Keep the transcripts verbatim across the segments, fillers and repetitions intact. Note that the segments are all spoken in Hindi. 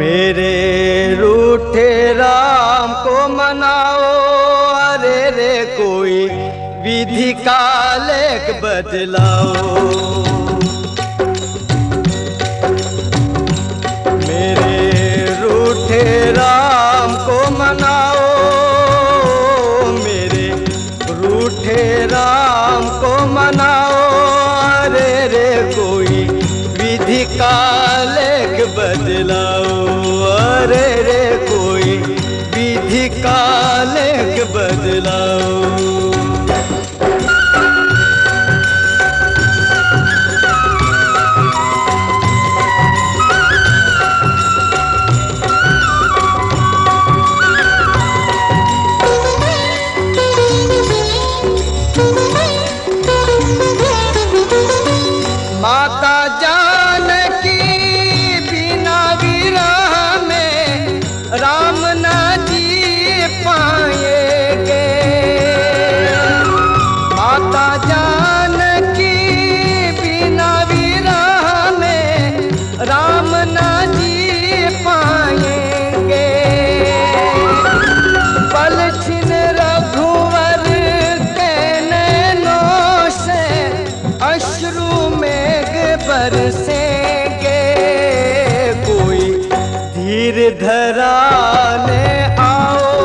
मेरे रूठे राम को मनाओ, अरे रे कोई विधि का लेख बदलाओ। मेरे रूठे राम को मनाओ, मेरे रूठे राम को मनाओ, अरे रे कोई विधि का लेख बदलाओ, अरे रे कोई विधि का लेख बदलाओ। माता जानकी बिना विरह में राम न जी पाएंगे। माता जानकी बिना विरह में राम न जी पाएंगे। पल छिन रघुवर के नैनों से अश्रु बरसेंगे। कोई धीर धराने आओ,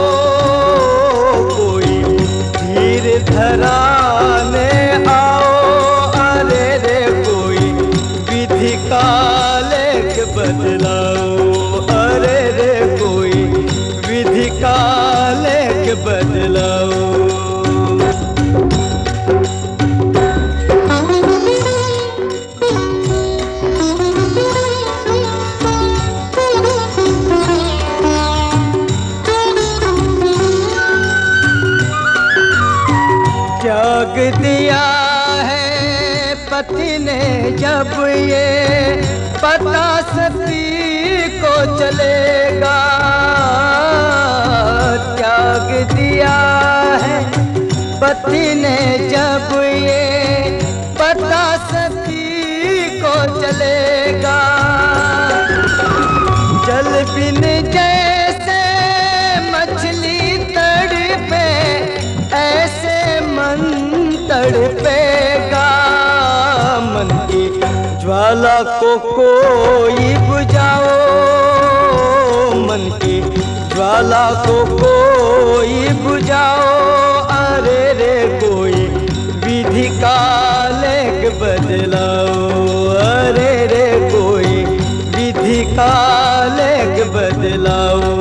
कोई धीर धराने आओ, अरे रे कोई विधि का लेख बदलाओ, अरे रे कोई विधि का लेख बदलाओ। त्याग दिया है पति ने जब ये पता सती को चलेगा। त्याग दिया है पति ने जब ये पता सती को चलेगा। जल बिन जैसे मछली तड़पे ऐसे मन तड़पेगा। मन की ज्वाला को कोई बुझाओ, मन की ज्वाला को कोई बुझाओ, अरे रे कोई विधि का लेख बदलाओ, अरे रे कोई विधि का लेख बदलाओ।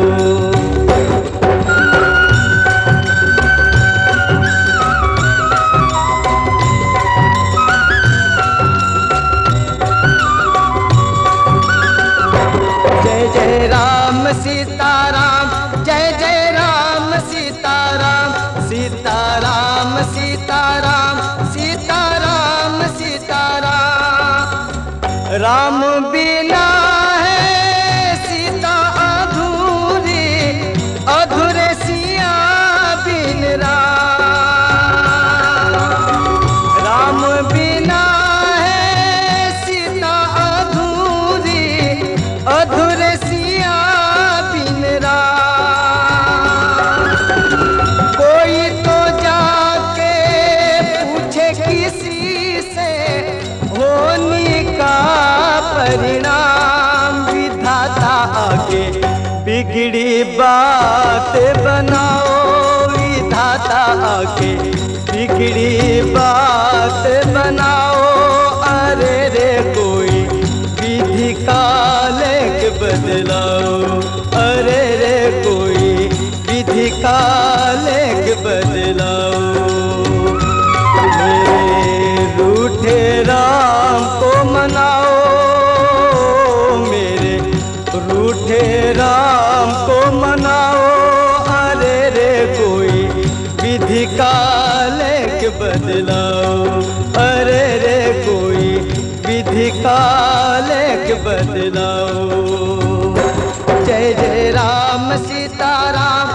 जय राम सीताराम, जय जय राम सीताराम, सीताराम सीताराम, सीताराम सीताराम। राम बिना है सीता अधूरी, अधूरे सिया बिन राम। राम बिना है सीता अधूरी, अधूरे सिया बिन राम। कोई तो जाके पूछे किसी से होनी का परिणाम। विधाता आगे बिगड़ी बात बनाओ, विधाता आगे बिगड़ी बात बनाओ, अरे रे कोई विधि का लेख बदलाओ, अरे रे कोई विधि का लेख बदलाओ। मेरे रूठे राम को मनाओ, मेरे रूठे राम को मनाओ, अरे रे कोई विधि का लेख बदलाओ, अरे रे कोई विधि का लेख बदलाओ। जय जय राम सीताराम,